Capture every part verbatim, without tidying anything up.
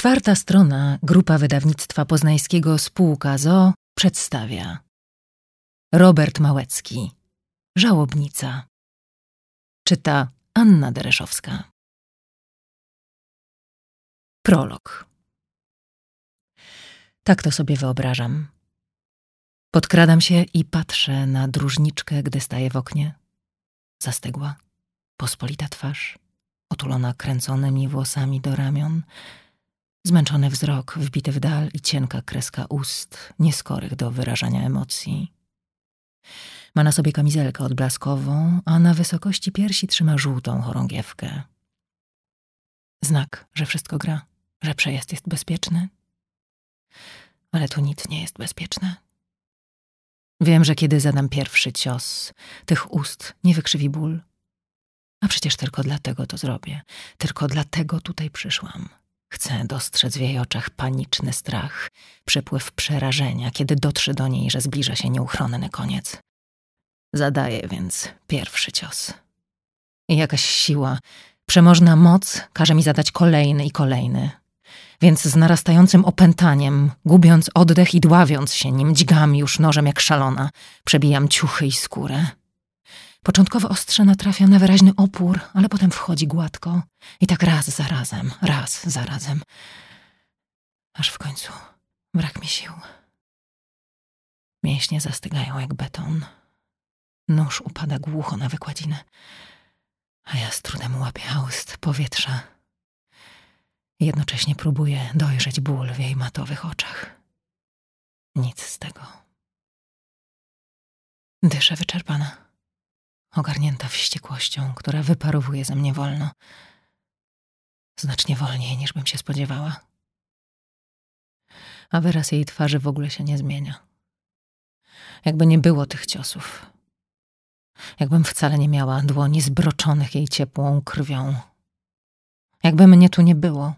Czwarta strona, grupa wydawnictwa poznańskiego Spółka Z O O przedstawia Robert Małecki, Żałobnica. Czyta Anna Dereszowska. Prolog. Tak to sobie wyobrażam. Podkradam się i patrzę na dróżniczkę, gdy staje w oknie. Zastygła, pospolita twarz, otulona kręconymi włosami do ramion, zmęczony wzrok wbity w dal i cienka kreska ust, nieskorych do wyrażania emocji. Ma na sobie kamizelkę odblaskową, a na wysokości piersi trzyma żółtą chorągiewkę. Znak, że wszystko gra, że przejazd jest bezpieczny. Ale tu nic nie jest bezpieczne. Wiem, że kiedy zadam pierwszy cios, tych ust nie wykrzywi ból. A przecież tylko dlatego to zrobię. Tylko dlatego tutaj przyszłam. Chcę dostrzec w jej oczach paniczny strach, przepływ przerażenia, kiedy dotrze do niej, że zbliża się nieuchronny koniec. Zadaję więc pierwszy cios. I jakaś siła, przemożna moc każe mi zadać kolejny i kolejny. Więc z narastającym opętaniem, gubiąc oddech i dławiąc się nim, dźgam już nożem jak szalona, przebijam ciuchy i skórę. Początkowo ostrze natrafia na wyraźny opór, ale potem wchodzi gładko. I tak raz za razem, raz za razem. Aż w końcu brak mi sił. Mięśnie zastygają jak beton. Nóż upada głucho na wykładzinę, a ja z trudem łapię aust powietrza. Jednocześnie próbuję dojrzeć ból w jej matowych oczach. Nic z tego. Dyszę wyczerpana, ogarnięta wściekłością, która wyparowuje ze mnie wolno. Znacznie wolniej, niż bym się spodziewała. A wyraz jej twarzy w ogóle się nie zmienia. Jakby nie było tych ciosów. Jakbym wcale nie miała dłoni zbroczonych jej ciepłą krwią. Jakby mnie tu nie było.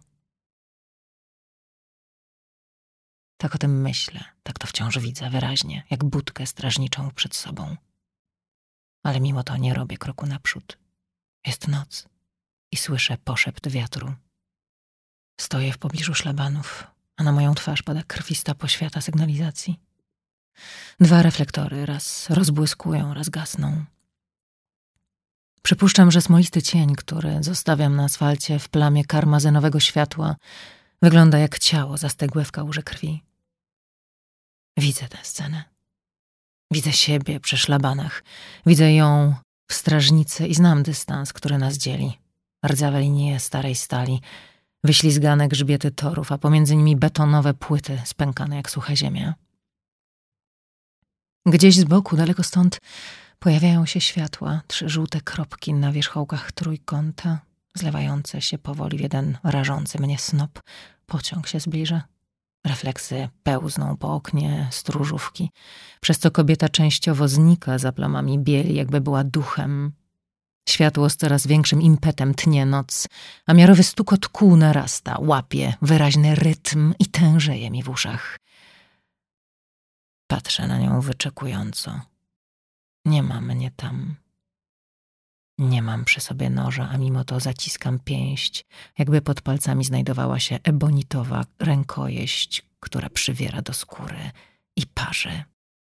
Tak o tym myślę, tak to wciąż widzę wyraźnie, jak budkę strażniczą przed sobą. Ale mimo to nie robię kroku naprzód. Jest noc i słyszę poszept wiatru. Stoję w pobliżu szlabanów, a na moją twarz pada krwista poświata sygnalizacji. Dwa reflektory raz rozbłyskują, raz gasną. Przypuszczam, że smolisty cień, który zostawiam na asfalcie w plamie karmazynowego światła, wygląda jak ciało zastygłe w kałuży krwi. Widzę tę scenę. Widzę siebie przy szlabanach. Widzę ją w strażnicy i znam dystans, który nas dzieli. Rdzawe linie starej stali, wyślizgane grzbiety torów, a pomiędzy nimi betonowe płyty spękane jak sucha ziemia. Gdzieś z boku, daleko stąd, pojawiają się światła, trzy żółte kropki na wierzchołkach trójkąta, zlewające się powoli w jeden rażący mnie snop. Pociąg się zbliża. Refleksy pełzną po oknie stróżówki, przez co kobieta częściowo znika za plamami bieli, jakby była duchem. Światło z coraz większym impetem tnie noc, a miarowy stukot kół narasta, łapie wyraźny rytm i tężeje mi w uszach. Patrzę na nią wyczekująco. Nie ma mnie tam. Nie mam przy sobie noża, a mimo to zaciskam pięść, jakby pod palcami znajdowała się ebonitowa rękojeść, która przywiera do skóry i parzy.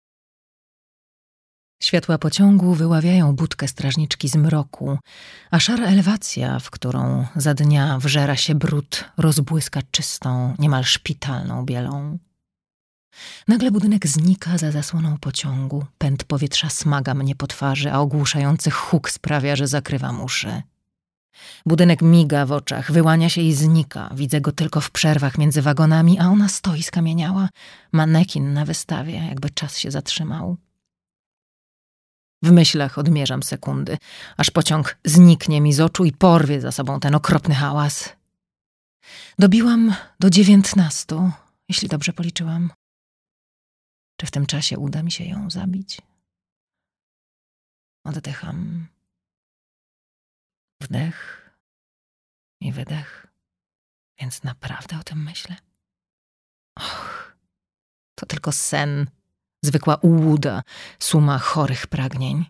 Światła pociągu wyławiają budkę strażniczki z mroku, a szara elewacja, w którą za dnia wżera się brud, rozbłyska czystą, niemal szpitalną bielą. Nagle budynek znika za zasłoną pociągu. Pęd powietrza smaga mnie po twarzy, a ogłuszający huk sprawia, że zakrywam uszy. Budynek miga w oczach, wyłania się i znika. Widzę go tylko w przerwach między wagonami, a ona stoi skamieniała. Manekin na wystawie, jakby czas się zatrzymał. W myślach odmierzam sekundy, aż pociąg zniknie mi z oczu i porwie za sobą ten okropny hałas. Dobiłam do dziewiętnastu, jeśli dobrze policzyłam. Czy w tym czasie uda mi się ją zabić? Oddycham. Wdech i wydech. Więc naprawdę o tym myślę. Och, to tylko sen. Zwykła ułuda, suma chorych pragnień.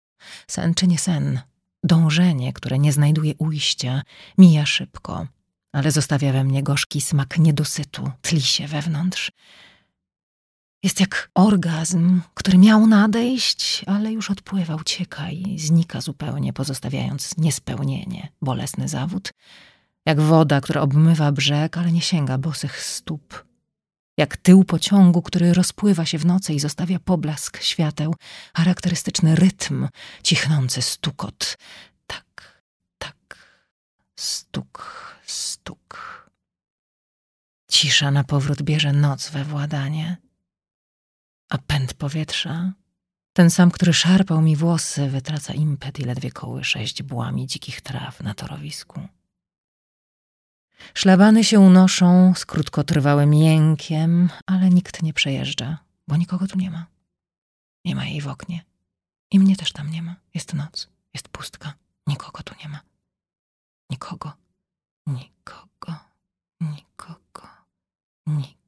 Sen czy nie sen, dążenie, które nie znajduje ujścia, mija szybko, ale zostawia we mnie gorzki smak niedosytu, tli się wewnątrz. Jest jak orgazm, który miał nadejść, ale już odpływa, ucieka i znika zupełnie, pozostawiając niespełnienie, bolesny zawód. Jak woda, która obmywa brzeg, ale nie sięga bosych stóp. Jak tył pociągu, który rozpływa się w nocy i zostawia poblask świateł, charakterystyczny rytm, cichnący stukot. Tak, tak, stuk, stuk. Cisza na powrót bierze noc we władanie, a pęd powietrza, ten sam, który szarpał mi włosy, wytraca impet i ledwie kołysze źdźbłami dzikich traw na torowisku. Szlabany się unoszą z krótkotrwałym jękiem, ale nikt nie przejeżdża, bo nikogo tu nie ma. Nie ma jej w oknie. I mnie też tam nie ma. Jest noc, jest pustka. Nikogo tu nie ma. Nikogo, nikogo, nikogo, nikogo.